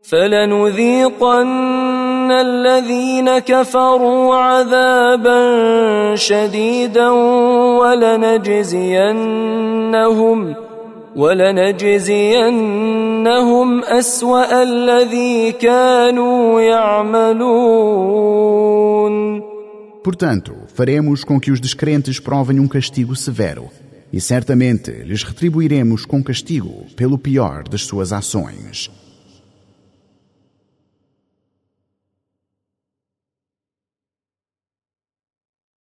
فلنذيقن الذين كفروا عذابا شديدا ولنجزينهم أسوأ الذي كانوا يعملون. Portanto, faremos com que os descrentes provem um castigo severo, e certamente lhes retribuiremos com castigo pelo pior das suas ações.